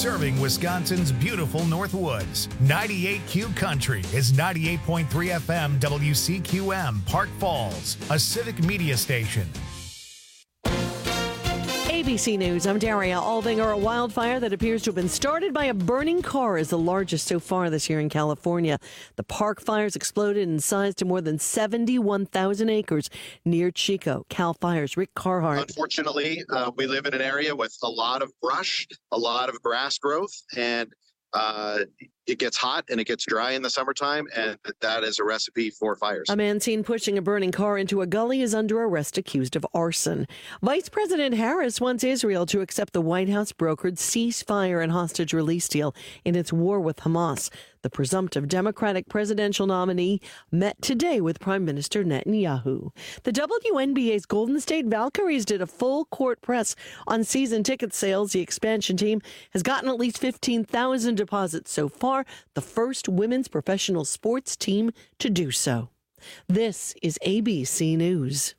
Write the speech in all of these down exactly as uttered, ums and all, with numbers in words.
serving Wisconsin's beautiful Northwoods. ninety-eight Q Country is ninety-eight point three F M W C Q M, Park Falls, a civic media station. A B C News, I'm Daria Aldinger. A wildfire that appears to have been started by a burning car is the largest so far this year in California. The Park Fires exploded in size to more than seventy-one thousand acres near Chico. Cal Fire's Rick Carhart. Unfortunately, uh, we live in an area with a lot of brush, a lot of grass growth, and uh, it gets hot and it gets dry in the summertime, and that is a recipe for fires. A man seen pushing a burning car into a gully is under arrest accused of arson. Vice President Harris wants Israel to accept the White House brokered ceasefire and hostage release deal in its war with Hamas. The presumptive Democratic presidential nominee met today with Prime Minister Netanyahu. The W N B A's Golden State Valkyries did a full court press on season ticket sales. The expansion team has gotten at least fifteen thousand deposits so far, the first women's professional sports team to do so. This is A B C News.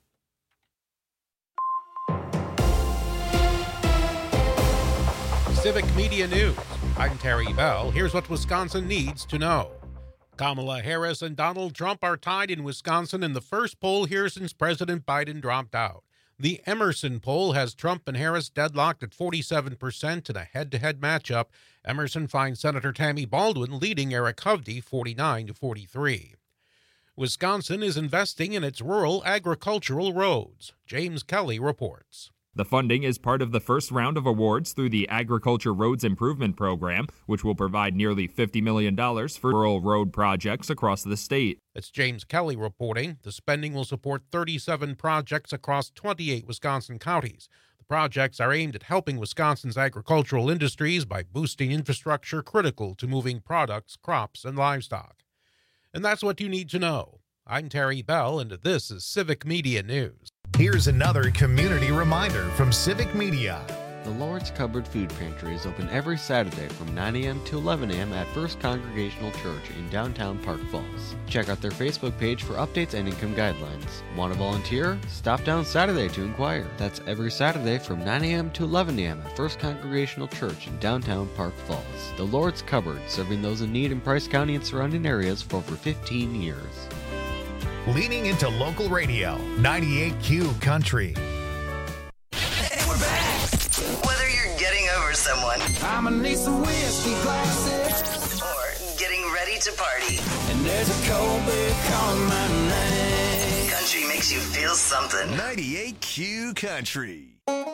Civic Media News. I'm Terry Bell. Here's what Wisconsin needs to know. Kamala Harris and Donald Trump are tied in Wisconsin in the first poll here since President Biden dropped out. The Emerson poll has Trump and Harris deadlocked at forty-seven percent in a head-to-head matchup. Emerson finds Senator Tammy Baldwin leading Eric Hovde forty-nine to forty-three. Wisconsin is investing in its rural agricultural roads. James Kelly reports. The funding is part of the first round of awards through the Agriculture Roads Improvement Program, which will provide nearly fifty million dollars for rural road projects across the state. It's James Kelly reporting. The spending will support thirty-seven projects across twenty-eight Wisconsin counties. The projects are aimed at helping Wisconsin's agricultural industries by boosting infrastructure critical to moving products, crops, and livestock. And that's what you need to know. I'm Terry Bell, and this is Civic Media News. Here's another community reminder from Civic Media. The Lord's Cupboard Food Pantry is open every Saturday from nine a.m. to eleven a.m. at First Congregational Church in downtown Park Falls. Check out their Facebook page for updates and income guidelines. Want to volunteer? Stop down Saturday to inquire. That's every Saturday from nine a.m. to eleven a.m. at First Congregational Church in downtown Park Falls. The Lord's Cupboard, serving those in need in Price County and surrounding areas for over fifteen years. Leaning into local radio, ninety-eight Q Country. Hey, we're back. Whether you're getting over someone, I'ma need some whiskey glasses, or getting ready to party, and there's a cold beer calling my name. Country makes you feel something. ninety-eight Q Country.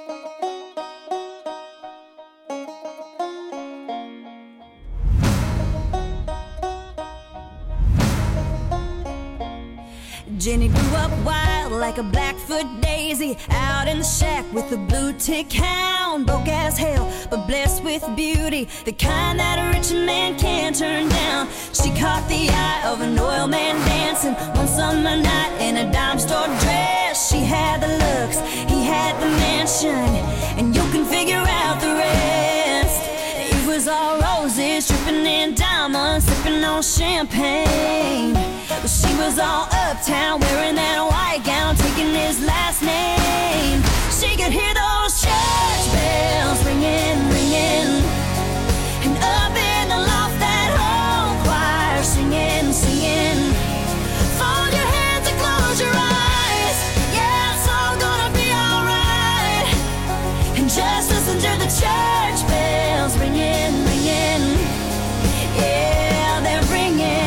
Jenny grew up wild like a Blackfoot daisy, out in the shack with a blue tick hound. Broke as hell, but blessed with beauty, the kind that a rich man can't turn down. She caught the eye of an oil man dancing one summer night in a dime store dress. She had the looks, he had the mansion, and you can figure out the rest. It was all roses, dripping in diamonds, sipping on champagne. But she was all uptown, wearing that white gown, taking his last name. She could hear those church bells ringing, ringing, and up in the loft that whole choir singing, singing. Fold your hands and close your eyes, yeah, it's all gonna be alright. And just listen to the church bells ringing, ringing, yeah, they're ringing.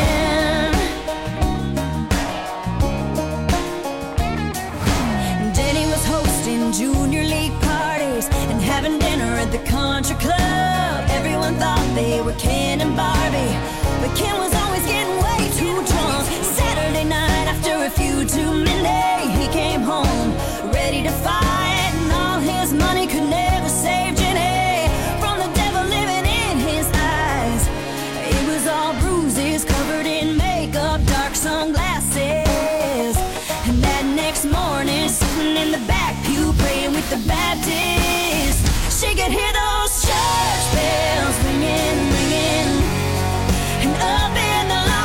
Junior league parties and having dinner at the country club. Everyone thought they were Ken and Barbie, but Ken was always getting way too drunk. Saturday night after a few too many, he came home ready to fight, and all his money could never save Jenny from the devil living in his eyes. It was all bruises, covered in makeup, dark sunglasses, and that next morning, sitting in the back pew praying with the Baptist, she could hear those church bells ringing, ringing, and up in the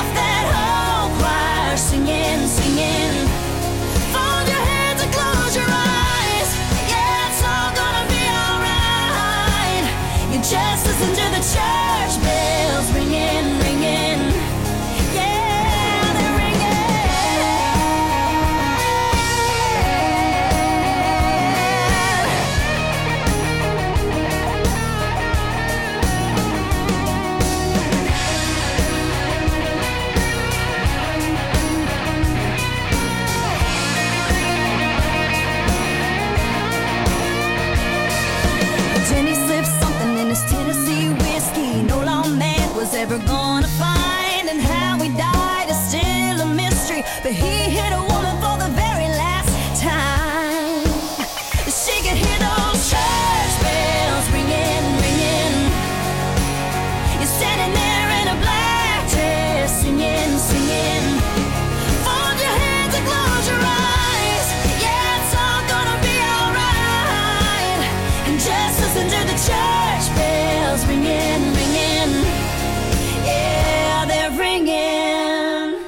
but he hit a woman for the very last time. She could hear those church bells ringing, ringing. You're standing there in a black dress, singing, singing. Fold your hands and close your eyes. Yeah, it's all gonna be alright. And just listen to the church bells ringing, ringing. Yeah, they're ringing.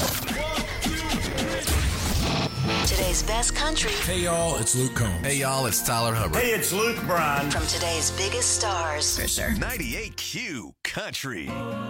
Today's best country. Hey y'all, it's Luke Combs. Hey y'all, it's Tyler Hubbard. Hey, it's Luke Bryan. From today's biggest stars. Fisher. ninety-eight Q Country.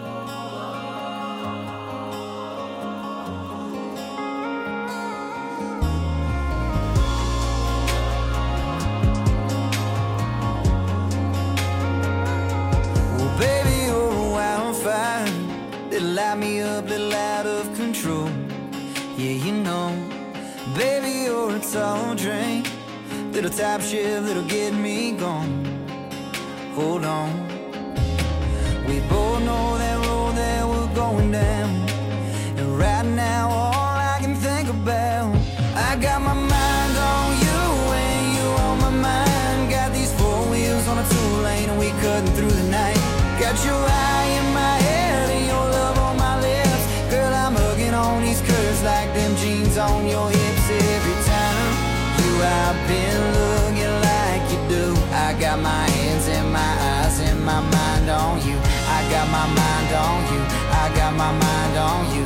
Well, baby, you're a wildfire. Little light me up, little out of control. Yeah, you know. Baby, you're a tall drink. Little top shift that'll get me gone. Hold on. We both know that road that we're going down. And right now, all I can think about, I got my mind on you and you on my mind. Got these four wheels on a two-lane and we cutting through the night. Got your eye in my head and your love on my lips. Girl, I'm hugging on these curves like them jeans on your hips. Every time you I've been looking like you do. I got my hands and my eyes and my mind on you. I got my mind on you. I got my mind on you.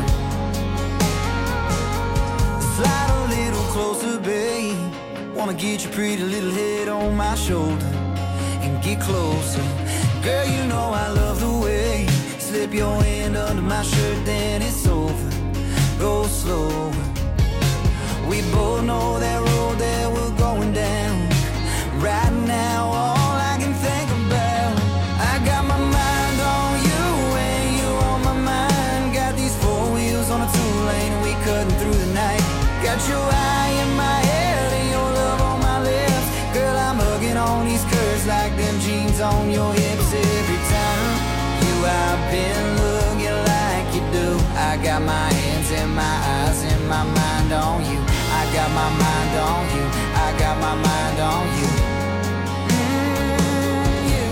Slide a little closer, babe. Wanna get your pretty little head on my shoulder and get closer. Girl, you know I love the way you slip your hand under my shirt, then it's over. Go slow. We both know that road that we're going down. Right now, all I can think about, I got my mind on you and you on my mind. Got these four wheels on a two-lane and we cutting through the night. Got your eye in my head and your love on my lips. Girl, I'm hugging on these curves like them jeans on your hips. Every time you I've been looking like you do. I got my hands and my eyes and my mind on you. I got my mind on you. I got my mind on you. Mm, yeah.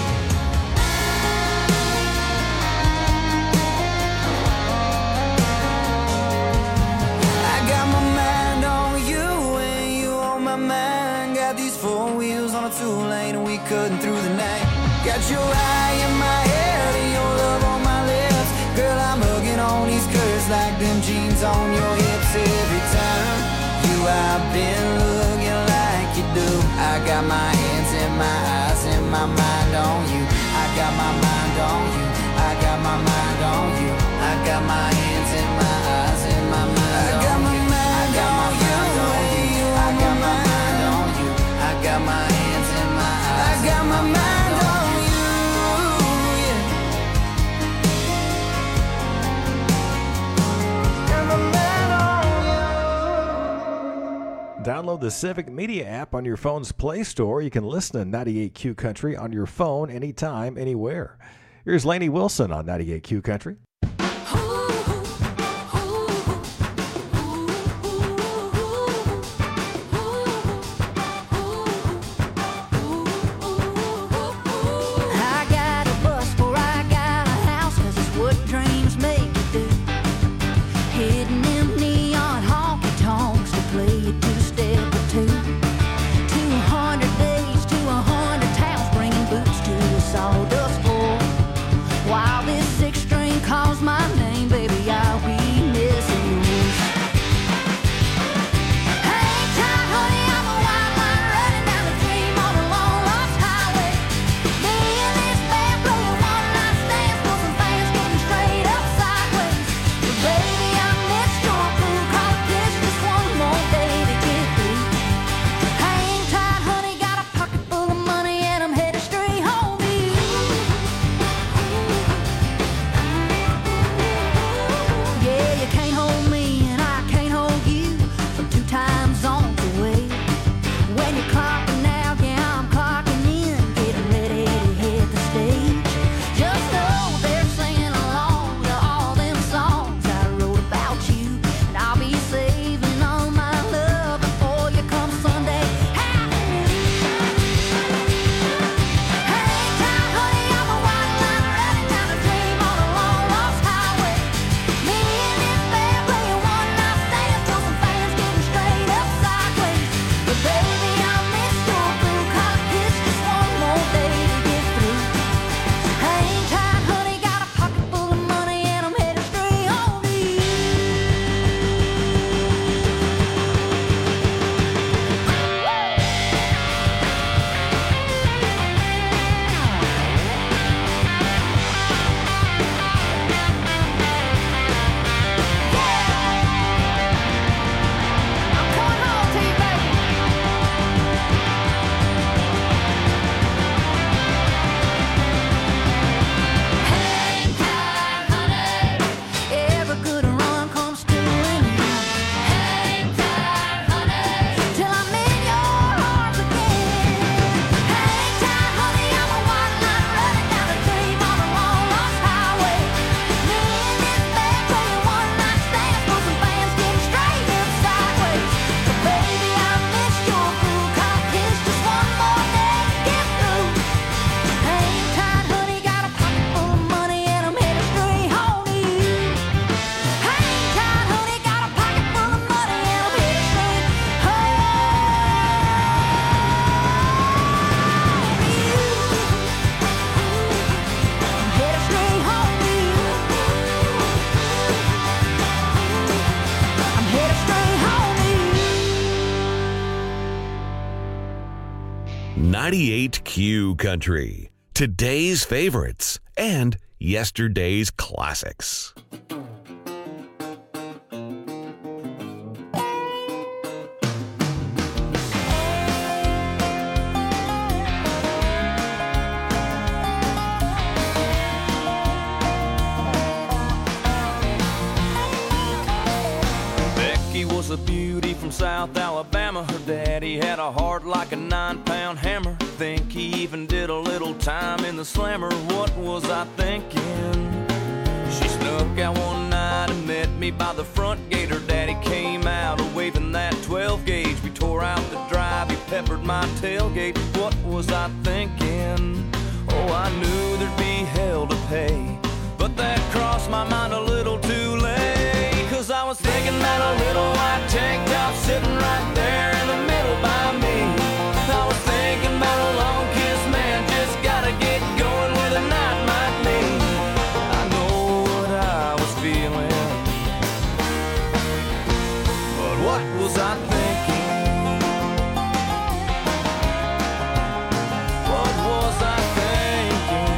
I got my mind on you and you on my mind. Got these four wheels on a two-lane and we cutting through the night. Got your eye in my head and your love on my lips. Girl, I'm hugging on these curves like them jeans on your hips. Every time you I've been looking like you do. I got my hands and my eyes and my mind on you. I got my mind on you. I got my mind on you. I got my hands and my eyes and my mind on you. I got my mind on you. I got my mind on you. I got my hands and my eyes. I got my mind on you. Download the Civic Media app on your phone's Play Store. You can listen to ninety-eight Q Country on your phone anytime, anywhere. Here's Lainey Wilson on ninety-eight Q Country. I got a bus before I got a house, 'cause it's what dreams make you do. Hitting them neon honky tonks to play it to step or two. Two hundred days to a hundred towns, bringing boots to a sawdust floor. While this six string calls my name, baby, I'll be missing you. Hang tight, honey, I'm a wild line running down the dream on a long lost highway. Me and this band blowing one night stands for some fans getting straight up sideways. But baby, I'm next door ninety-eight Q Country. Today's favorites and yesterday's classics. Was a beauty from South Alabama. Her daddy had a heart like a nine-pound hammer. Think he even did a little time in the slammer. What was I thinking? She snuck out one night and met me by the front gate. Her daddy came out waving that twelve gauge. We tore out the drive, he peppered my tailgate. What was I thinking? Oh, I knew there'd be hell to pay, but that crossed my mind a little too late. Cause I was thinking that a little white tank top sitting right there in the middle by me. I was thinking about a long kiss, man, just gotta get going where the night might lead. I know what I was feeling, but what was I thinking? What was I thinking?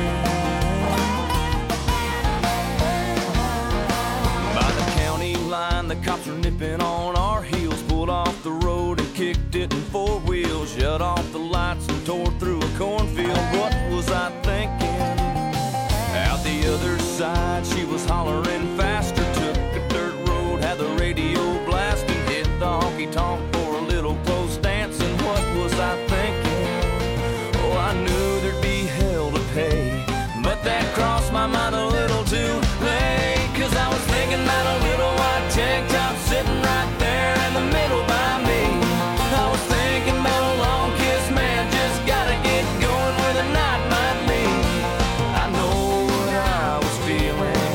By the county line, the cops were nipping on our heels, pulled off the road and kicked it in four wheels, shut off the lights and tore through a cornfield. What was I thinking? Out the other side, she was hollering faster, took a dirt road, had the radio blasting, hit the honky-tonk for a little close dancing. What was I thinking? Oh, I knew there'd be hell to pay, but that crossed my mind a little too late. Cause I was thinking about a little white tank top sitting right there in the middle by me. I was thinking about a long kiss, man, just gotta get going where the night might lead. I know what I was feeling,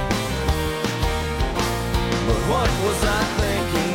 but what was I thinking?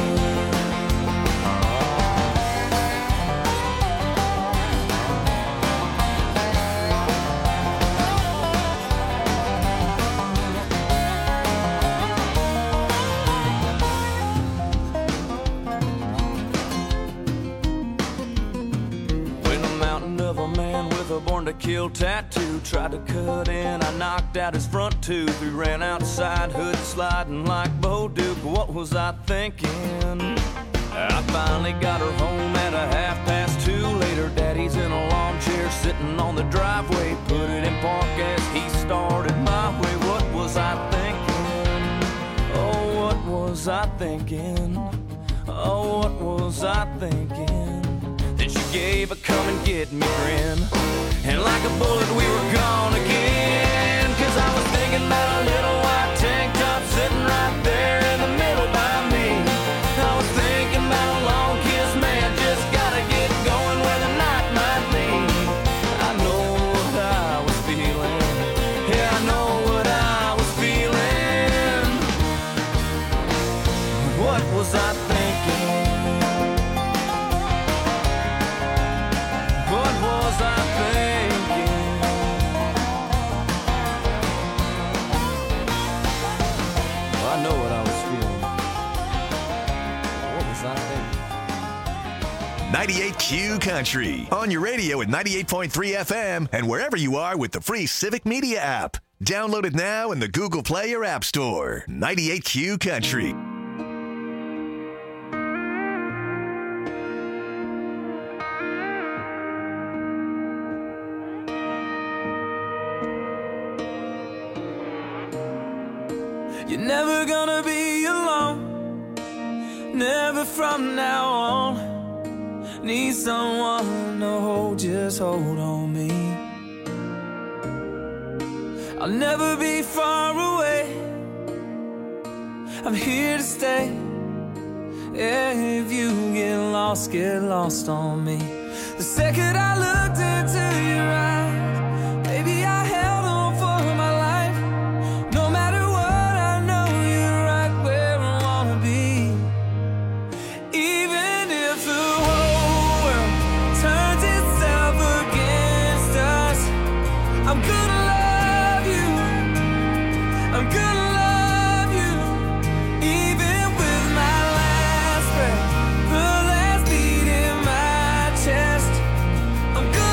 Born to kill tattoo, tried to cut in, I knocked out his front tooth. We ran outside, hood sliding like Bo Duke. What was I thinking? I finally got her home at a half past two. Later, daddy's in a lawn chair sitting on the driveway, put it in park as he started my way. What was I thinking? Oh, what was I thinking? Oh, what was I thinking? Then she gave a come and get me grin, and like a bullet we were gone again. Cause I was thinking about a little white tank top sitting right there in the middle by me. I was thinking about a long kiss, man, just gotta get going where the night might lead. I know what I was feeling, yeah, I know what I was feeling. What was I thinking? What was I thinking? Well, I know what I was feeling. What was I thinking? ninety-eight Q Country. On your radio at ninety-eight point three F M and wherever you are with the free Civic Media app. Download it now in the Google Play or App Store. ninety-eight Q Country. You're never gonna be alone, never from now on. Need someone to hold, just hold on me. I'll never be far away, I'm here to stay. Yeah, if you get lost, get lost on me. The second I looked into your eyes, baby, I held on for my life. No matter what, I know you're right where I wanna be. Even if the whole world turns itself against us, I'm gonna love you, I'm gonna love you. Even with my last breath, the last beat in my chest, I'm gonna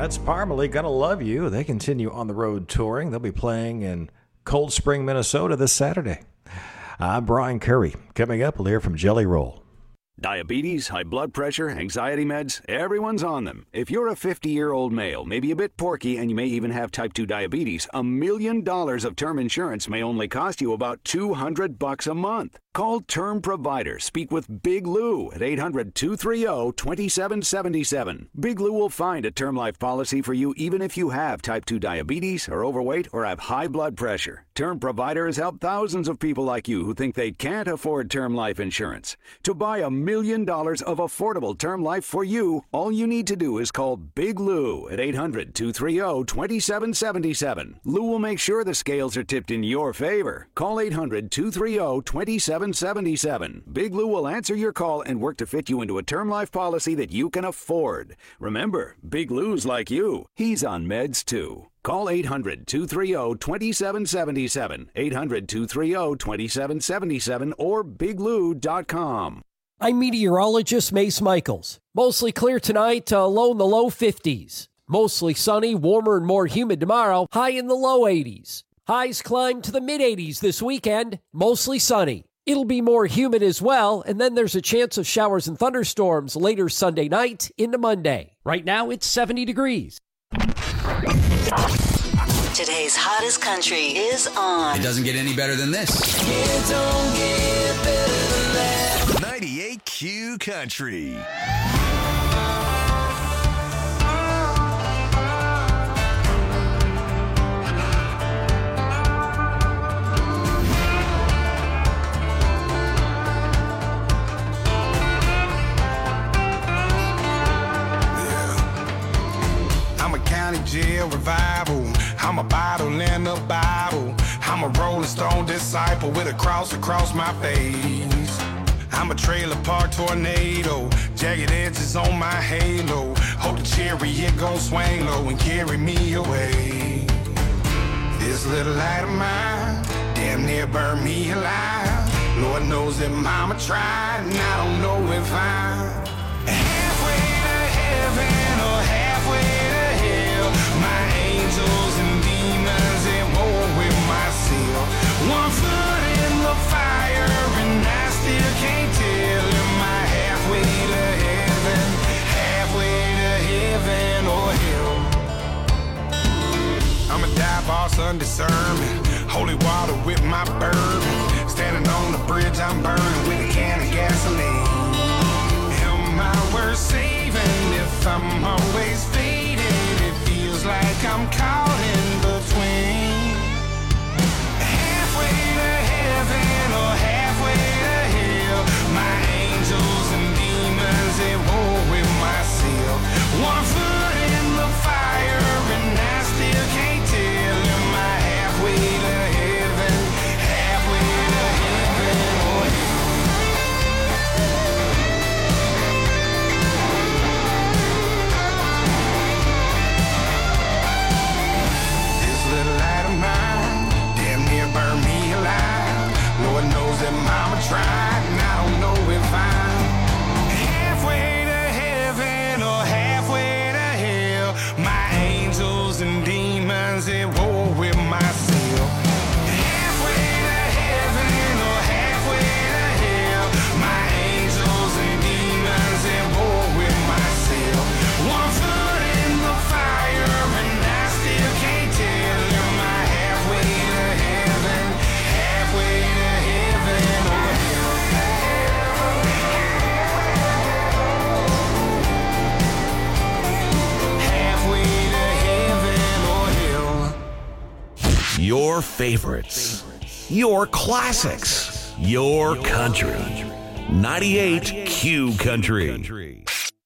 That's Parmalee, Gonna Love You. They continue on the road touring. They'll be playing in Cold Spring, Minnesota this Saturday. I'm Brian Curry. Coming up, we'll hear from Jelly Roll. Diabetes, high blood pressure, anxiety meds, everyone's on them. If you're a fifty-year-old male, maybe a bit porky, and you may even have type two diabetes, a million dollars of term insurance may only cost you about two hundred bucks a month. Call Term Provider. Speak with Big Lou at eight hundred, two three zero, two seven seven seven. Big Lou will find a term life policy for you even if you have type two diabetes, are overweight, or have high blood pressure. Term Provider has helped thousands of people like you who think they can't afford term life insurance. To buy a million dollars of affordable term life for you, all you need to do is call Big Lou at eight hundred, two three zero, two seven seven seven. Lou will make sure the scales are tipped in your favor. Call eight hundred, two three zero, two seven seven seven. Big Lou will answer your call and work to fit you into a term life policy that you can afford. Remember, Big Lou's like you. He's on meds too. Call eight hundred, two three zero, two seven seven seven, eight hundred, two three zero, two seven seven seven, or big lou dot com. I'm meteorologist Mace Michaels. Mostly clear tonight, uh, low in the low fifties. Mostly sunny, warmer and more humid tomorrow, high in the low eighties. Highs climb to the mid-eighties this weekend, mostly sunny. It'll be more humid as well, and then there's a chance of showers and thunderstorms later Sunday night into Monday. Right now, it's seventy degrees. Today's hottest country is on. It doesn't get any better than this. It don't get better than that. ninety-eight Q Country. Jail revival. I'm a bottle in the Bible. I'm a Rolling Stone disciple with a cross across my face. I'm a trailer park tornado, jagged edges on my halo. Hope the chariot gon' swing low and carry me away. This little light of mine damn near burned me alive. Lord knows that mama tried, and I don't know if I'm halfway to heaven or halfway to hell. My angels and demons at war with myself. One foot in the fire and I still can't tell. Am I halfway to heaven, halfway to heaven or hell? I'm a dive boss under sermon, holy water with my bourbon. Standing on the bridge I'm burning with a can of gasoline. Am I worth saving if I'm always faded? It feels like I'm caught in between. Halfway to heaven or halfway to hell. My angels and demons at war with myself. One foot in the fire and I still can't tell. Am I halfway to heaven, halfway to heaven or hell? This little light of mine damn near burned me alive. Lord knows that mama tried, and I don't know if I'm halfway to heaven or halfway to hell. My angels and demons at war with myself. Halfway to heaven or halfway to hell. My angels and demons at war with myself. One foot in the fire and I still can't tell. Am I halfway to heaven, halfway to heaven or hell? Halfway to heaven or hell. Your favorites, your classics, your country. ninety-eight Q Country.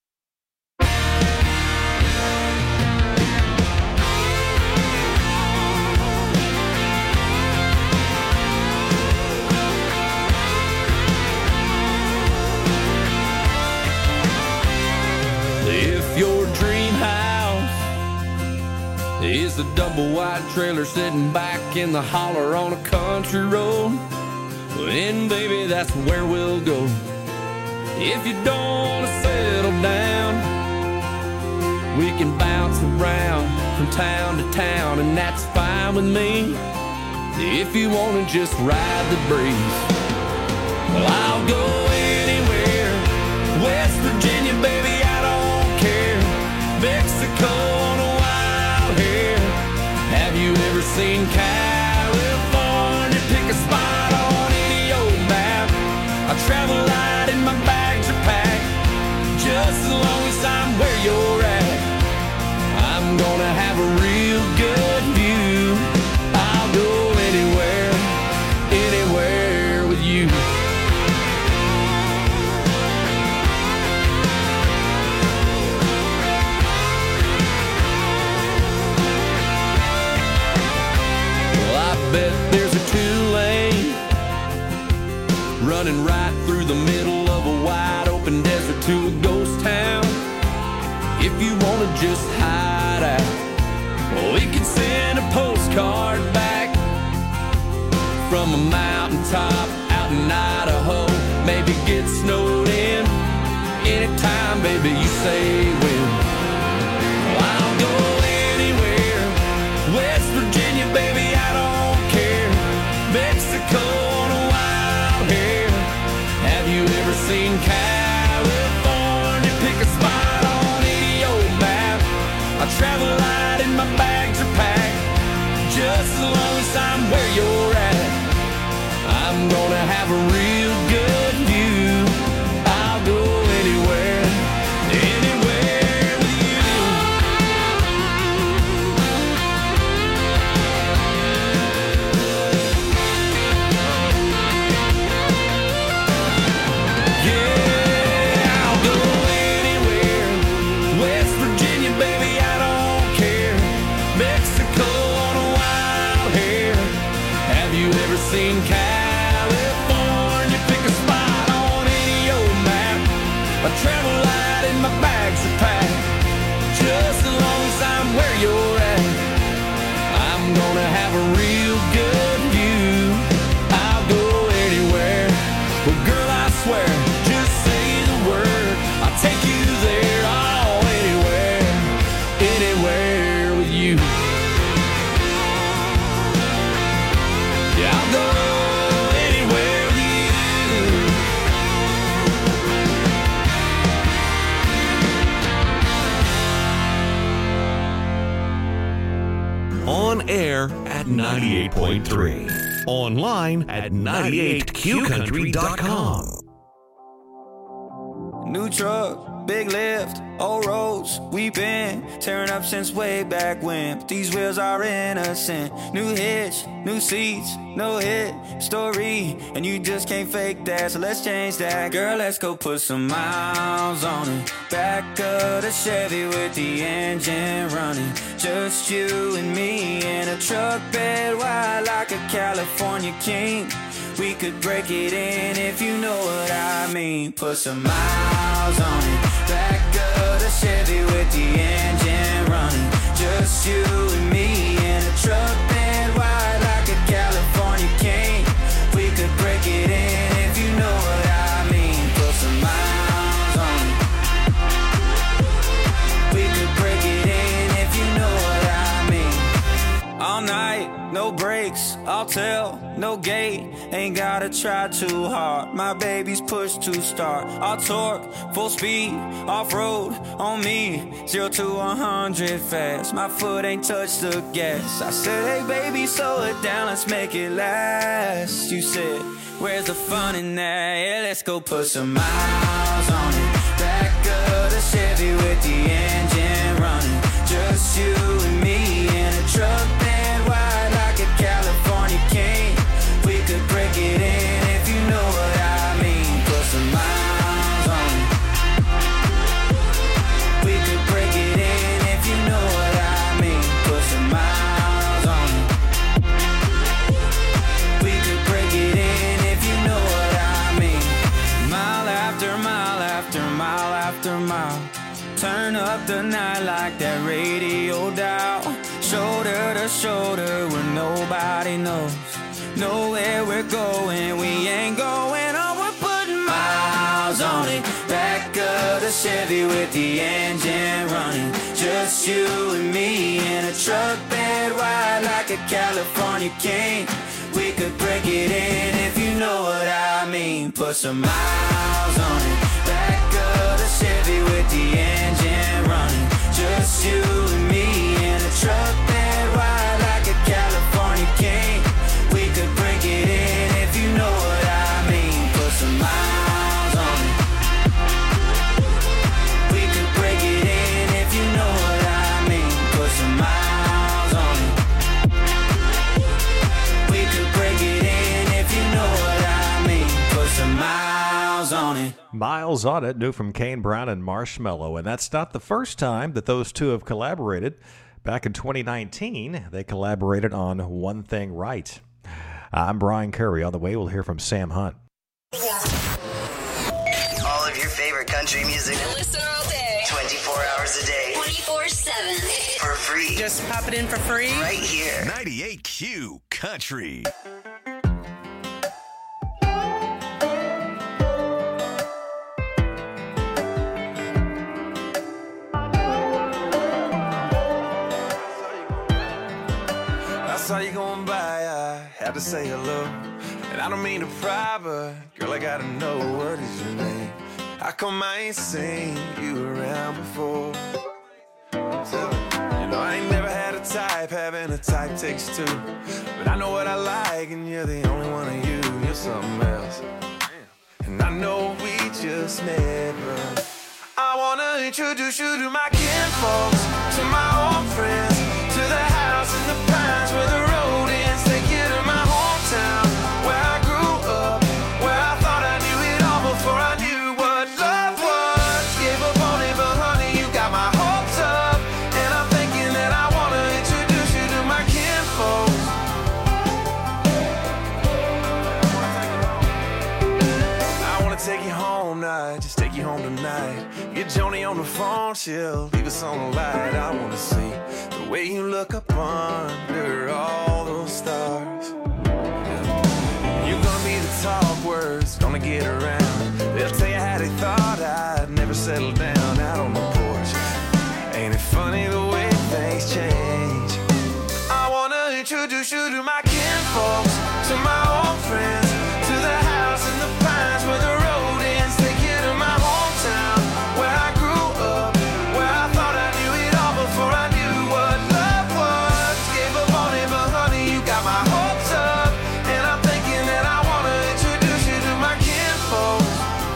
If your dream house is a double wide trailer sitting back in the holler on a country road, then baby that's where we'll go. If you don't want to settle down, We can bounce around from town to town, and that's fine with me. If you wanna just ride the breeze, well, I'll go anywhere. West Virginia, baby, I don't care. Mexico on a wild hair. Have you ever seen California? Pick a spot on any old map. I travel light and my bags are packed. Just as long as I'm where you're at, I'm gonna have a real good view. I'll go anywhere, anywhere with you. Well, I bet there's a two-lane running right through the middle of a wide open desert to a ghost town. If you wanna just hide out, well, we can send a postcard back from a mountaintop out in Idaho. Maybe get snowed in anytime, baby, you say when. Well, I'll go anywhere. West Virginia, baby, I don't care. Mexico on a wild hair. Have you ever seen California? Pick a spot on any old map. I travel light and my bags are packed. Just as long as I'm where you're at, I'm gonna have a real good view. I'll go anywhere, anywhere with you. Yeah, I'll go anywhere. West Virginia, baby, I don't care. Mexico on a wild hair. Have you ever seen California? Pick a spot on any old map. I travel light and my bags are packed. Just as long as I'm where you're at, I'm gonna have a real good view. I'll go anywhere. Well, girl, I swear, just say the word, I'll take you there. Oh, anywhere, anywhere with you. Yeah, I'll go anywhere with you. On air at ninety-eight point three. Online at ninety-eight q country dot com. New truck, big lift, old roads, we been tearing up since way back when. But these wheels are innocent. New hitch, new seats, no hit story, and you just can't fake that, so let's change that. Girl, let's go put some miles on it. Back of the Chevy with the engine running. Just you and me in a truck bed wide like a California king. We could break it in if you know what I mean. Put some miles on it. Back of the Chevy with the engine running. Just you and me in a truck bed wide like a California king. We could break it in if you know what I mean. Put some miles on it. We could break it in if you know what I mean. All night, no brakes, I'll tell, no gate. Ain't gotta try too hard, my baby's push to start. I'll torque, full speed, off-road on me. Zero to one hundred fast, my foot ain't touched the gas. I said, hey baby, slow it down, let's make it last. You said, where's the fun in that? Yeah, let's go put some miles on it. Back of the Chevy with the engine running. Just you and me in a truck bed wide like a California king. We could break it in if you know what I mean. Put some miles on it. We could break it in if you know what I mean. Put some miles on it. We could break it in if you know what I mean. Mile after mile after mile after mile. Turn up the night like that radio dial. Shoulder to shoulder where nobody knows. Know where we're going, we ain't going on. We're putting miles on it. Back of the the Chevy with the engine running. Just you and me in a truck bed wide like a California king. We could break it in if you know what I mean. Put some miles on it. Back of the Chevy with the engine running. Just you and me in a truck bed wide like a California king. We could break it in if you know what I mean. Put some miles on it. We could break it in if you know what I mean. Put some miles on it. We could break it in if you know what I mean. Put some miles on it. Miles on It, new from Kane Brown and Marshmello. And that's not the first time that those two have collaborated. Back in twenty nineteen, they collaborated on One Thing Right. I'm Brian Curry. On the way, we'll hear from Sam Hunt. All of your favorite country music. Listen all day. twenty-four hours a day. twenty-four seven. For free. Just pop it in for free. Right here. ninety-eight Q Country. I saw you going by, I had to say hello. And I don't mean to pry, but girl, I gotta know, what is your name? How come I ain't seen you around before? So, you know, I ain't never had a type, having a type takes two. But I know what I like, and you're the only one of you, you're something else. And I know we just met, but I wanna introduce you to my kinfolks, to my old friends, to the house in the pines where the road ends. Take you to my hometown, where I grew up, where I thought I knew it all before I knew what love was. Gave up on it, but honey, you got my hopes up. And I'm thinking that I wanna introduce you to my kinfolks. I wanna take you home, not just take you home tonight. Get Joni on the phone, she'll leave us on the light. I wanna see the way you look up under all those stars. Yeah. You're gonna be the talk words, gonna get around. They'll tell you how they thought I'd never settle down out on the porch. Ain't it funny the way things change? I wanna introduce you to my kinfolks, to my old friends, to the house in the pines where the road ends. Take you to my hometown, where I grew up, where I thought I knew it all before I knew what love was. Gave up on it, but honey, you got my hopes up. And I'm thinking that I wanna introduce you to my kinfolks.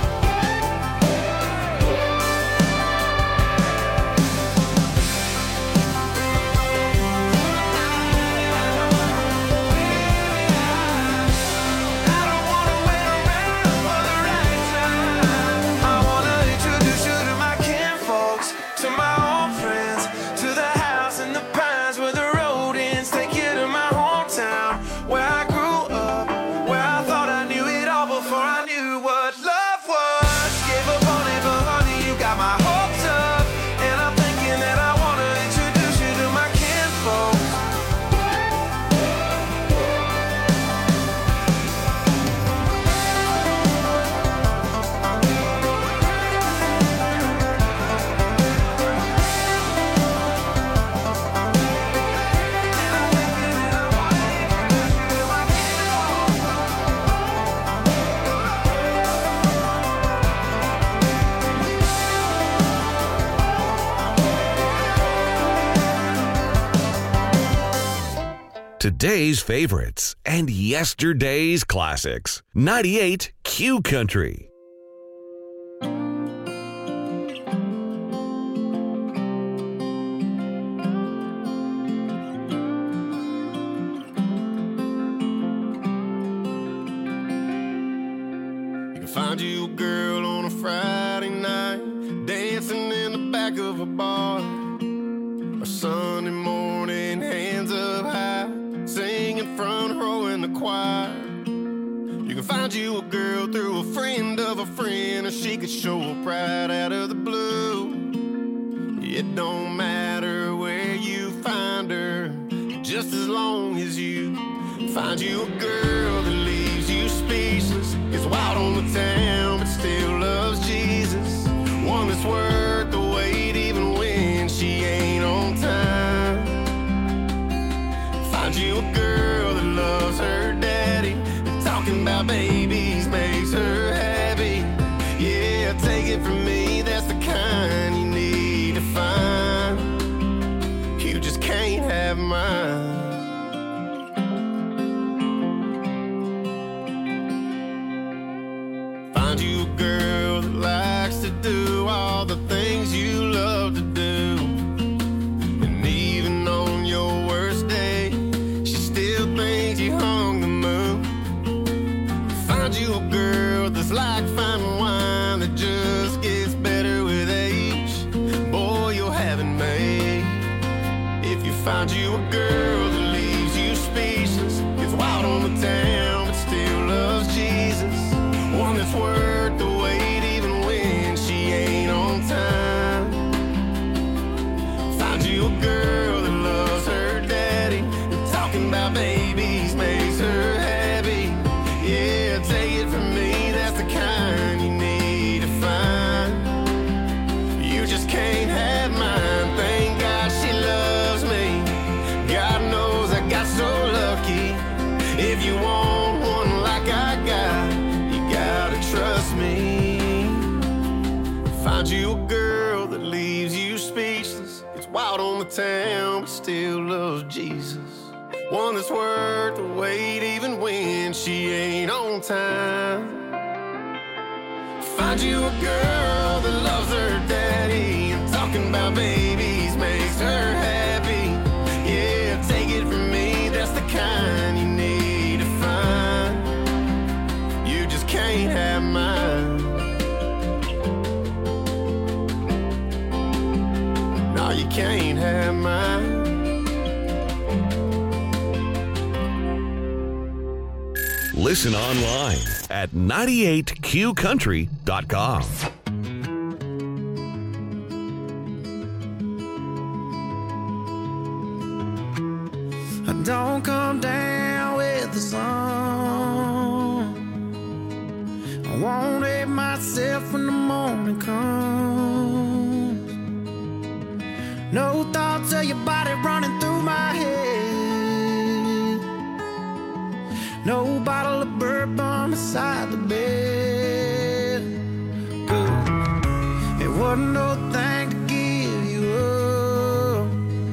Today's favorites and yesterday's classics. ninety-eight Q Country. Find you a girl on a Friday night, dancing in the back of a bar. Or Sunday morning, hands up high, singing front row in the choir. You can find you a girl through a friend of a friend, or she could show up right out of the blue. It don't matter where you find her, just as long as you find you a girl that leaves you speechless, is wild on the town but still loves Jesus. One that's you a girl that likes to do all the things you love to do. And even on your worst day, she still thinks you hung the moon. Find you a girl that's like fine wine that just gets better with age. Boy, you'll have it made. If you find you a girl that leaves you speechless, gets wild on the town but still loves Jesus, one that's worth the wait even when she ain't on time. Find you a girl that loves her daddy, and talking about babies makes her happy. Yeah, take it from me, that's the kind you need to find. You just can't have mine, thank God she loves me. God knows I got so lucky. If you want one like I got, you gotta trust me. Find you a girl that leaves you speechless, gets wild on the town but still loves Jesus, one that's worth the wait even when she ain't on time. Find you a girl that loves her daddy, and talking about babies makes her happy. Yeah, take it from me, that's the kind you need to find. You just can't have mine. No, you can't have mine. Listen online at ninety-eight Q country dot com. I don't come down with the sun. I won't hate myself when the morning comes. No thoughts of your body running through my head. No bottle of bourbon beside the bed. Good. It wasn't no thing to give you up.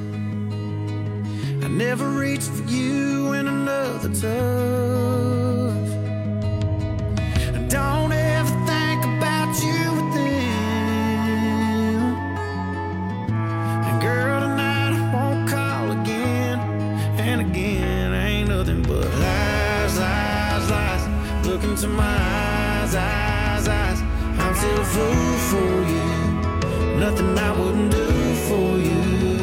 I never reached for you in another touch. I don't ever think about you with them. And girl, tonight I won't call again. And again, ain't nothing but lies, lies, lies. Look into my eyes, eyes, eyes. I'm still a fool for you. Nothing I wouldn't do for you.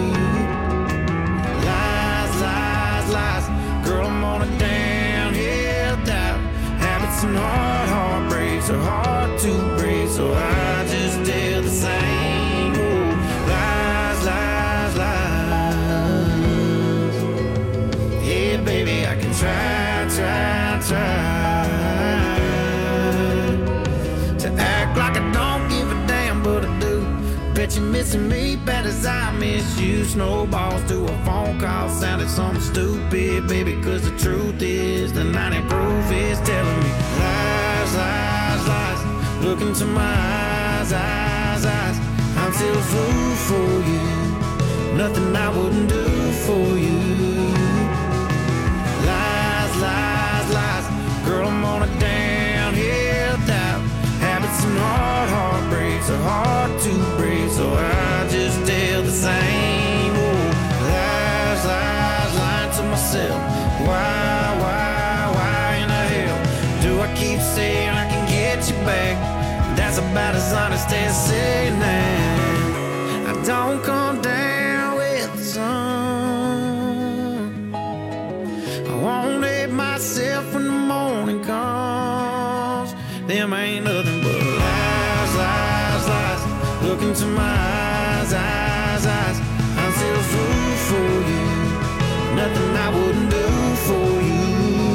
Girl, I'm on a downhill dive. Habits and hard heartbreaks are hard to break, so I just tell the same old lies, lies, lies. Yeah, baby, I can try, try, try to act like I don't give a damn, but I do. Bet you're missing me bad as I miss you. Snowballs to a phone call sounded something stupid, baby, cause the truth is the ninety proof is telling me lies, lies, lies. Look into my eyes, eyes, eyes. I'm still a fool for you. Nothing I wouldn't do for you. Lies, lies, lies. Girl, I'm on a downhill dive. Habits and hard heartbreaks are hard to break, so I just tell the same old lies, lies, lying to myself. Why, why, why in the hell do I keep saying I can get you back? That's about as honest as saying that I don't come down with the sun. I won't hate myself when the morning comes. Them ain't nothing but lies, lies, lies. Look into my eyes, eyes, eyes. I'm still a fool for you. Nothing I wouldn't do for you.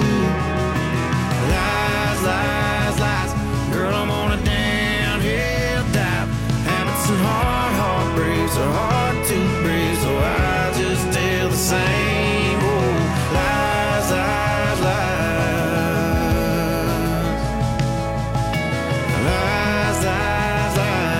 Lies, lies, lies. Girl, I'm on a downhill dive. Habits and hard heartbreaks are hard to break, so I just tell the same old lies, lies, lies. Lies, lies,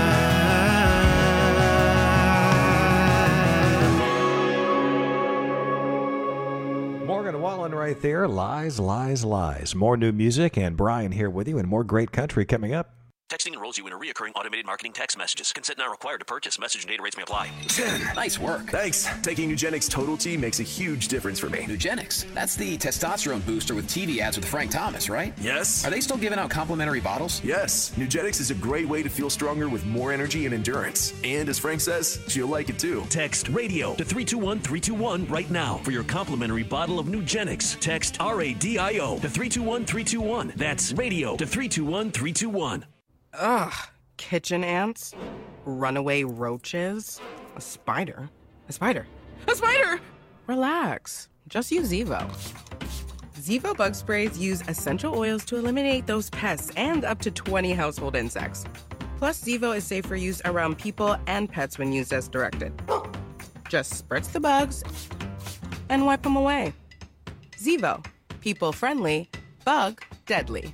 lies. Morgan Wallen right there. Lies, lies, lies. More new music, and Brian here with you, and more great country coming up. Texting enrolls you in a reoccurring automated marketing text messages. Consent not required to purchase. Message and data rates may apply. ten. Nice work. Thanks. Taking Nugenix Total T makes a huge difference for me. Nugenix? That's the testosterone booster with T V ads with Frank Thomas, right? Yes. Are they still giving out complimentary bottles? Yes. Nugenix is a great way to feel stronger with more energy and endurance. And as Frank says, she'll like it too. Text RADIO to three two one three two one right now for your complimentary bottle of Nugenix. Text R A D I O to three two one three two one. That's RADIO to three two one three two one. Ugh. Kitchen ants, runaway roaches, a spider, a spider, a spider! Relax, just use Zevo. Zevo bug sprays use essential oils to eliminate those pests and up to twenty household insects. Plus, Zevo is safe for use around people and pets when used as directed. Just spritz the bugs and wipe them away. Zevo, people friendly, bug deadly.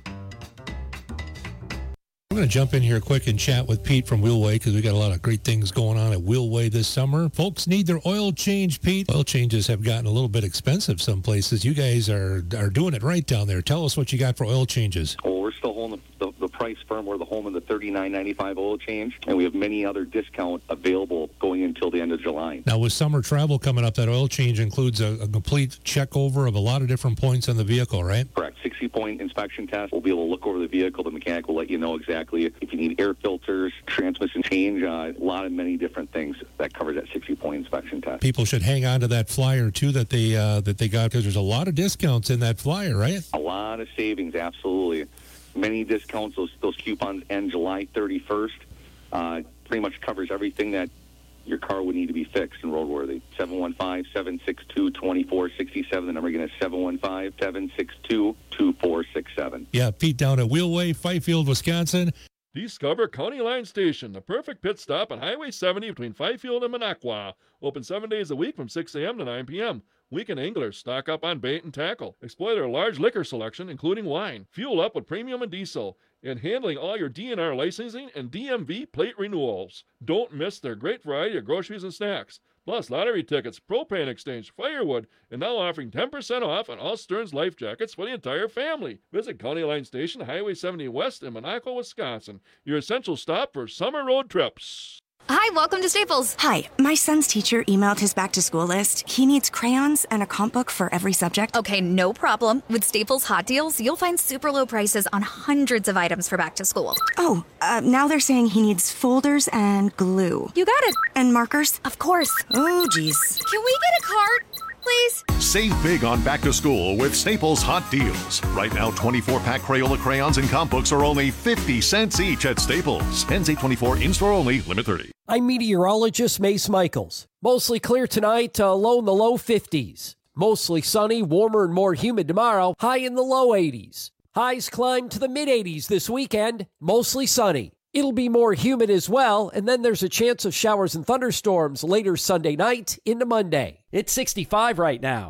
I'm going to jump in here quick and chat with Pete from Wheelway because we got a lot of great things going on at Wheelway this summer. Folks need their oil change, Pete. Oil changes have gotten a little bit expensive some places. You guys are are doing it right down there. Tell us what you got for oil changes. Well, we're still holding the, the, the price firm. We're the home of the thirty-nine ninety-five oil change, and we have many other discounts available going until the end of July. Now, with summer travel coming up, that oil change includes a, a complete check over of a lot of different points on the vehicle, right? Correct. sixty-point inspection test. We'll be able to look over the vehicle. The mechanic will let you know exactly if you need air filters, transmission change, uh, a lot of many different things that covers that sixty-point inspection test. People should hang on to that flyer, too, that they uh, that they got, because there's a lot of discounts in that flyer, right? A lot of savings, absolutely. Many discounts. Those, those coupons end July thirty-first. Uh, pretty much covers everything that your car would need to be fixed and roadworthy. seven one five, seven six two, two four six seven. The number again is seven one five, seven six two, two four six seven. Yeah, Pete down at Wheelway, Fifield, Wisconsin. Discover County Line Station, the perfect pit stop on Highway seventy between Fifield and Minocqua. Open seven days a week from six a.m. to nine p.m. Weekend anglers stock up on bait and tackle. Explore their large liquor selection, including wine. Fuel up with premium and diesel. And handling all your D N R licensing and D M V plate renewals. Don't miss their great variety of groceries and snacks. Plus lottery tickets, propane exchange, firewood, and now offering ten percent off on all Stearns life jackets for the entire family. Visit County Line Station, Highway seventy West in Monaco, Wisconsin. Your essential stop for summer road trips. Hi, welcome to Staples. Hi, my son's teacher emailed his back-to-school list. He needs crayons and a comp book for every subject. Okay, no problem. With Staples Hot Deals, you'll find super low prices on hundreds of items for back to school. Oh, uh, now they're saying he needs folders and glue. You got it. And markers? Of course. Oh, geez. Can we get a cart, please? Save big on back to school with Staples Hot Deals. Right now, twenty-four pack Crayola crayons and comp books are only fifty cents each at Staples. Ends eight twenty-four, in-store only, limit thirty. I'm meteorologist Mace Michaels. Mostly clear tonight, uh, low in the low fifties. Mostly sunny, warmer and more humid tomorrow, high in the low eighties. Highs climb to the mid eighties this weekend, mostly sunny. It'll be more humid as well, and then there's a chance of showers and thunderstorms later Sunday night into Monday. It's sixty-five right now.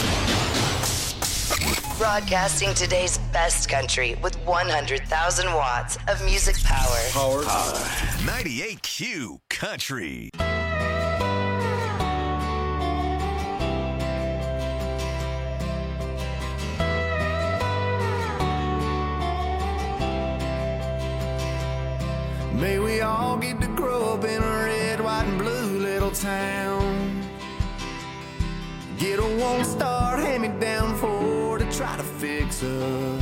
Broadcasting today's best country with one hundred thousand watts of music power. Power. Power. ninety-eight Q Country. May we all get to grow up in a red, white, and blue little town. Get a one-star hand-me-down Ford to try to fix up.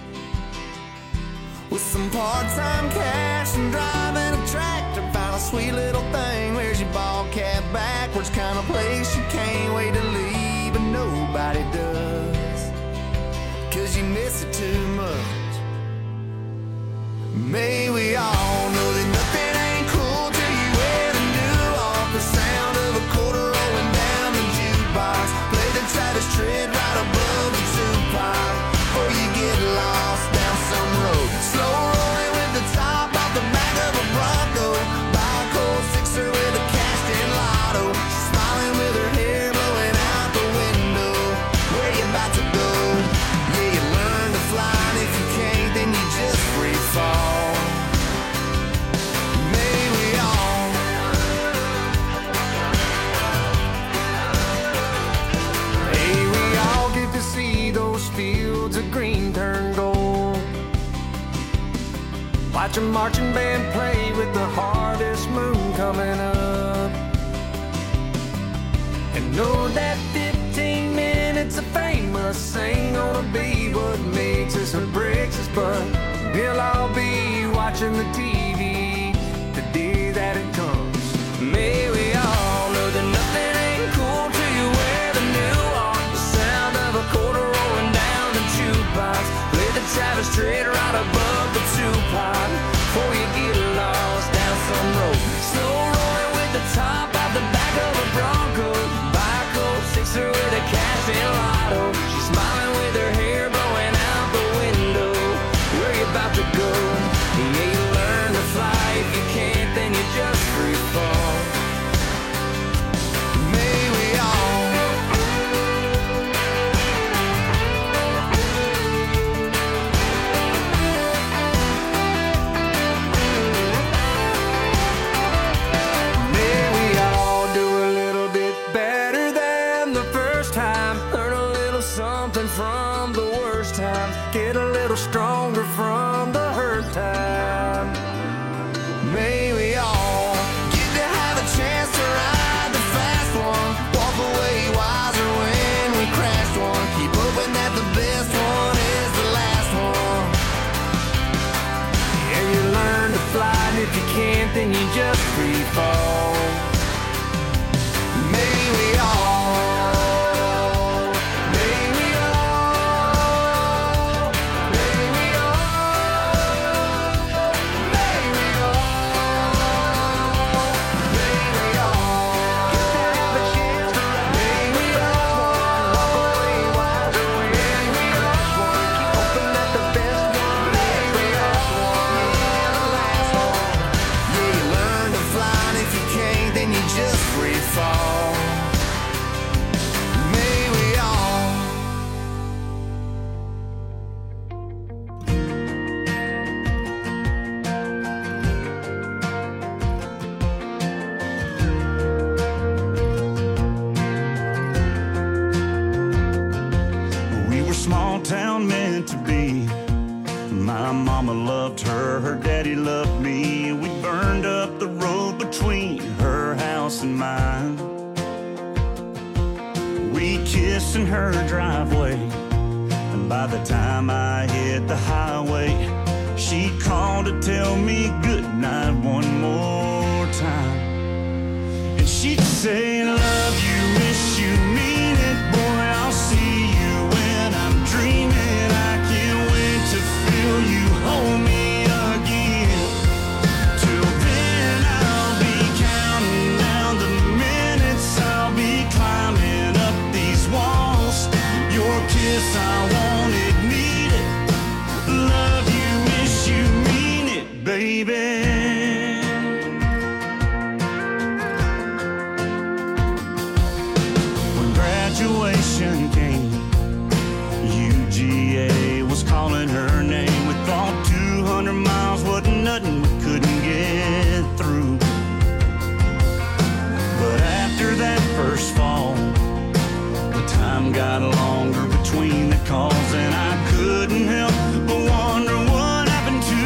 With some part-time cash and driving a tractor, find a sweet little thing. Wears your ball cap backwards, kind of place you can't wait to leave, but nobody does, 'cause you miss it too much. May we all know that nothing ain't cool till you ever knew off the sound of a quarter rolling down the jukebox. Play the Travis Tritt right above the Tupac, before you get lost down some road. Slow rolling with the top off the back of a Bronco. Buy a cold sixer with a cashed-in lotto. Smiling with her hair blowing out the window. Where you about to go? Yeah, you learn to fly, and if you can't, then you just free fall. marching band play with the harvest moon coming up. And know that fifteen minutes of fame must ain't gonna be what makes us or breaks us, but we'll all be watching the T V the day that it comes. May we all know that nothing ain't cool till you wear the new art. The sound of a quarter rolling down the jukebox. Play the Travis Tritt right above the two-pot before you get lost down some road. Slow rolling with the top out the back of a Bronco. Buy a cold sixer with a cash in lotto. She's smiling with her hair blowing out the window. Where you about to go? Yeah, you learn to fly. If you can't, then you just free fall. May we all May we all do a little bit better than the first time. Learn a little something from the worst times. Get a little stronger from the hurt time. May we all get to have a chance to ride the fast one. Walk away wiser when we crashed one. Keep hoping that the best one is the last one. Yeah, you learn to fly, and if you can't, then you just free fall. May we all, may we all, may we all, may we all, may we all get to have a chance to ride. May we all walk away wiser when we crash one. Keep hoping that the best one is the last one, yeah, the last one. Yeah, you learn to fly, and if you can't, then you just free fall. May we all. We were small town meant to be. My mama loved her, her daddy loved me. We burned up the road between her house and mine. We kissed in her driveway, and by the time I hit the highway, she called to tell me goodnight one more time. And she'd say, love you, miss you, mean it, boy, I'll see you when I'm dreaming. I can't wait to feel you hold me again. Till then I'll be counting down the minutes. I'll be climbing up these walls. Your kiss, I want it, need it. Love you, miss you, mean it, baby. When graduation came, U G A was calling her name. We thought two hundred miles wasn't nothing we couldn't get through. But after that first fall, the time got longer between the calls, and I couldn't help but wonder what happened to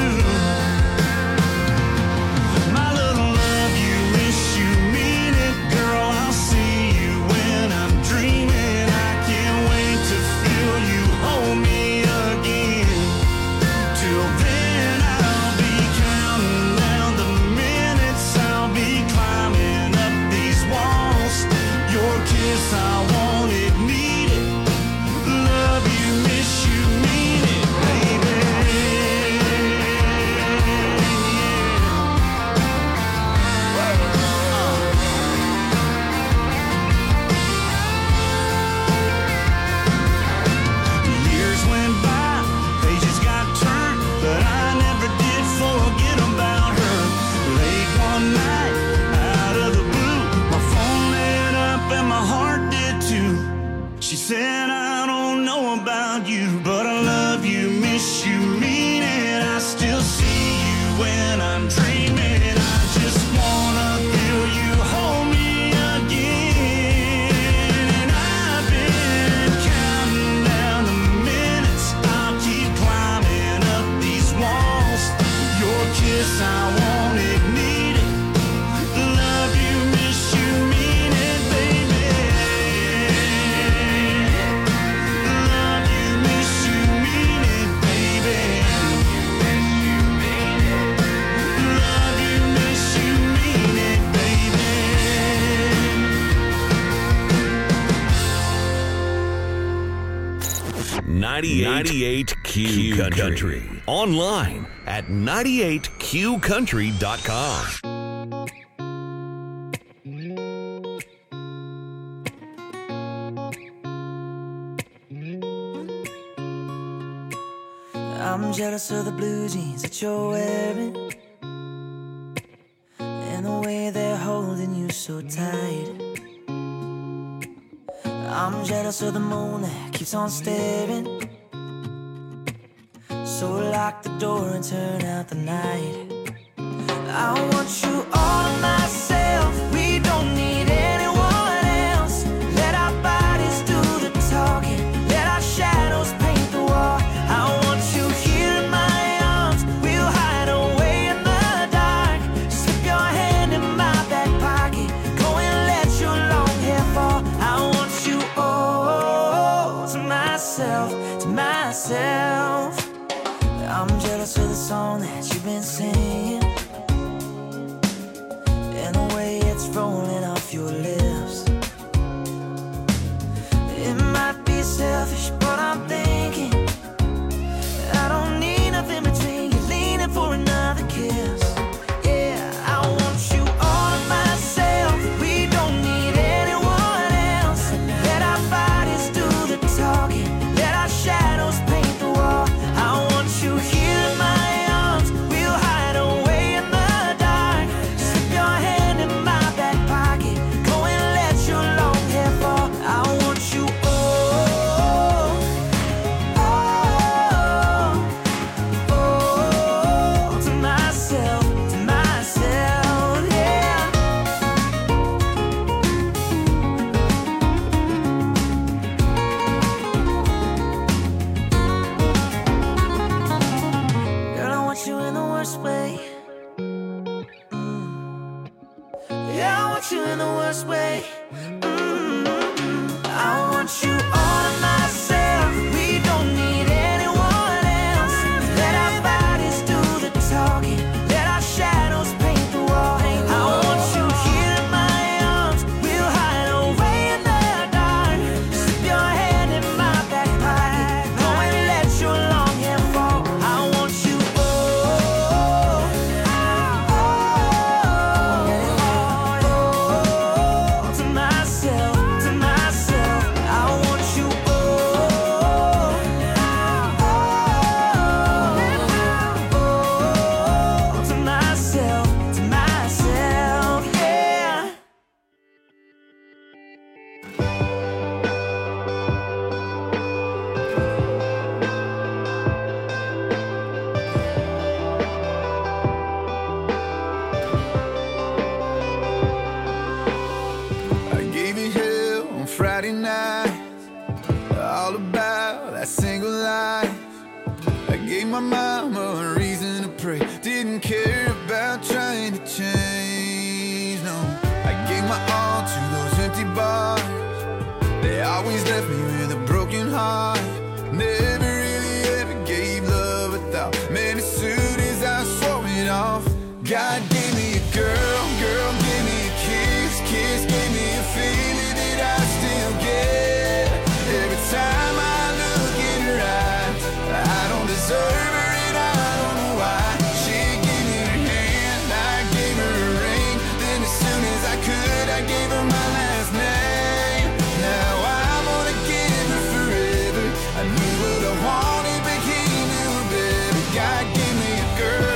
my little love you, miss you, mean it, girl, I'll see you when I'm dreaming. I can't wait to feel you hold me again. Till then I'll be counting down the minutes. I'll be climbing up these walls. Your kiss, I want it, need it. Love you, miss you, mean it, baby. Years went by, pages got turned, but I never did forget about her. Late one night, out of the blue, my phone lit up and my heart did too. She said, I don't know about you, but I love you, miss you, mean it. I still see you when I'm dreaming. I just wanna feel you hold me again. And I've been counting down the minutes. I'll keep climbing up these walls. Your kiss, I want it, need it. Love you, miss you, mean it, baby. Love you, miss you, mean it, baby. Love you, miss you, mean it, baby. ninety-eight Q Country. Online at ninety-eight Q country dot com. I'm jealous of the blue jeans that you're wearing, and the way they're holding you so tight. I'm jealous of the moon that keeps on staring, so lock the door and turn out the night. I want you all to myself, we don't need anyone else. Let our bodies do the talking, let our shadows paint the wall. I want you here in my arms, we'll hide away in the dark. Slip your hand in my back pocket, go and let your long hair fall. I want you all to myself, to myself. I'm jealous of the song that you've been singing, and the way it's rolling off your lips. It might be selfish, but I'm thinking I don't need nothing between you, leaning for another kiss. Yeah, I want you all to myself, we don't need anyone else. Let our bodies do the talking, let our shadows paint the wall. I want you here in my arms, we'll hide away in the dark. Slip your hand in my back pocket, go and let your long hair fall. I want you all, all, all to myself, to myself, yeah. Girl, I want you in the worst way. Mm. Yeah, I want you in the worst way. Mm. I want you all to myself, we don't need anyone else. Let our bodies do the talking, let our shadows paint the wall. I want you here in my arms, we'll hide away in the dark. Slip your hand in my back pocket, go and let your long hair fall. I want you all, all to myself, to myself. I want you all, all to myself, to myself, yeah. I gave you hell on Friday night, all about that single life. I gave my mama a reason to pray, didn't care about trying to change, no. I gave my all to those empty bars, they always left me with a broken heart. Never really ever gave love a thought, man, as soon as I swore it off. God gave me a girl, girl gave me a kiss, kiss gave me a feeling that I still get. Every time I look in her eyes, I don't deserve her and I don't know why. She gave me her hand, I gave her a ring, then as soon as I could I gave her my last name. Now I wanna give her forever, I knew what I wanted but he knew better. God gave me a girl.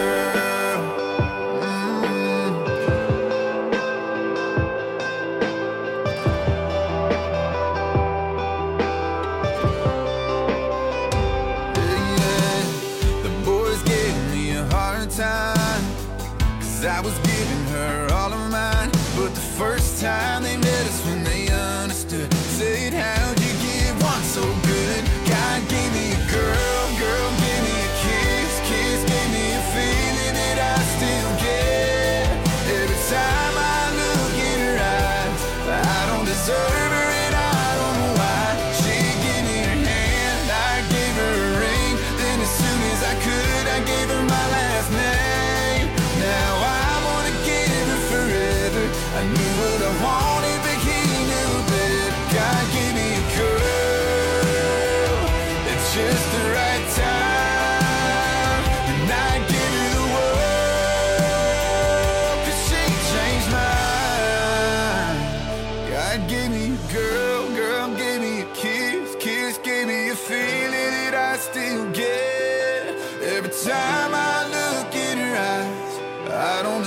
The boys gave me a hard time, cause I was giving her all of mine. But the first time they met us when they understood, said, how'd you give one so good? God gave me a girl, girl gave me a kiss, kiss gave me a feeling that I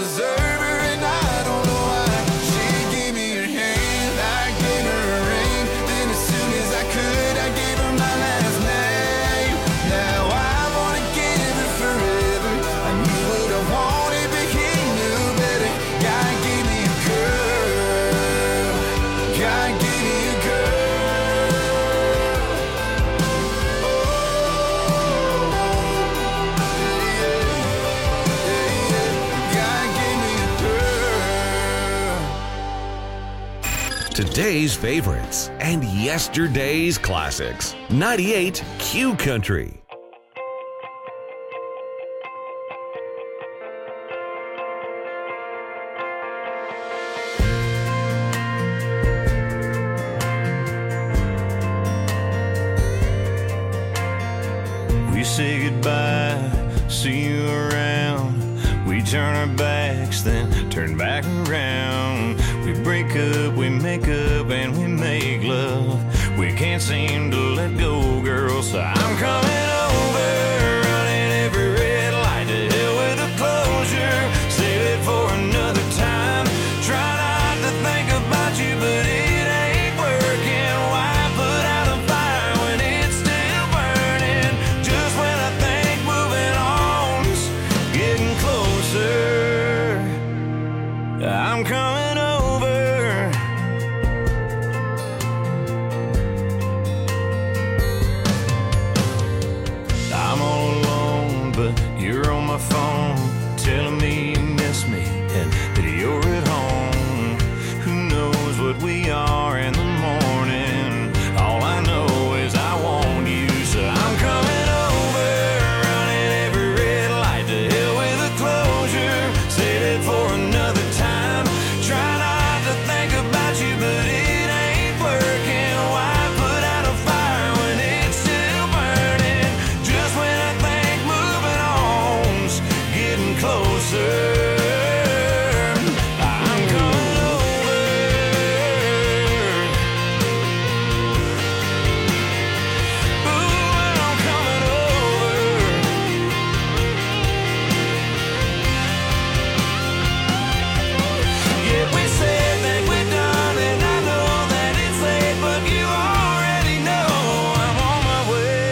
deserve her, and I don't know why. She gave me her hand, I gave her a ring. Then as soon as I could, I gave her my last name. Now I wanna give her forever. I knew what I wanted, but he knew better. God gave me a girl. God gave me a girl. Oh, yeah, yeah, yeah. God gave me a girl. Today's favorites and yesterday's classics. ninety-eight Q Country. We say goodbye, see you around. We turn our backs, then turn back around. We break up, we make up, and we make love. We can't seem to let go, girl, so I'm coming over, running every red light. To hell with the closure, save it for another time. Try not to think about you, but it ain't working. Why put out a fire when it's still burning? Just when I think moving on's getting closer, I'm coming over. I'm all alone, but you're on my phone, telling me you miss me and that you're at home. Who knows what we are in the morning? All I know is I want you, so I'm coming over, running every red light. To hell with the closure, save it for another time. Try not to think about you, but it ain't working. Why put out a fire when it's still burning? Just when I think moving on's getting closer, I'm coming over. Ooh, I'm coming over. Yeah, we said that we're done, and I know that it's late, but you already know I'm on my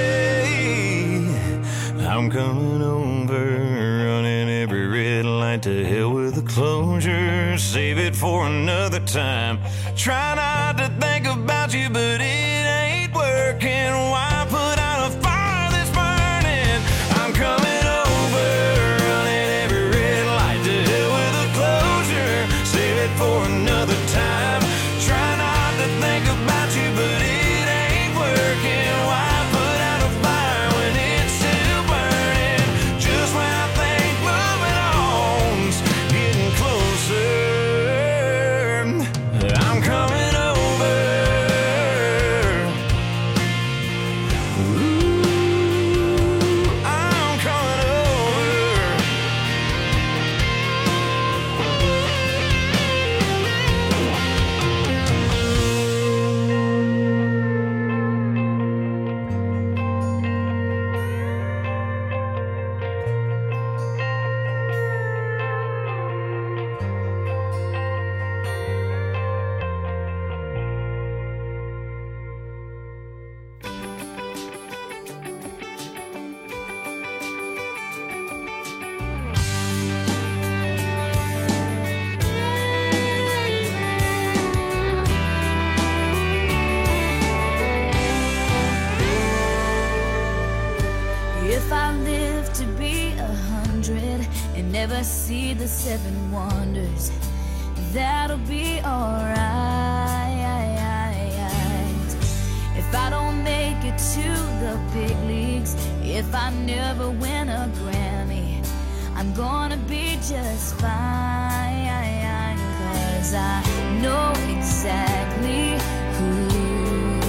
way. I'm coming over, running every red light. To hell with the closure, save it for another time. Try not to think about you, but it ain't working. Why put out a fire that's burning? I'm coming over, running every red light. To hell with the closure, save it for another time. Try not to think about you, but it ain't working. Why put out a fire when it's still burning? Just when I think moving on's getting closer, I'm coming over. Ooh, I'm coming over. If I live to be a hundred and never see the seven wonders, that'll be alright. If I don't make it to the big leagues, if I never win a Grammy, I'm gonna be just fine. 'Cause I know exactly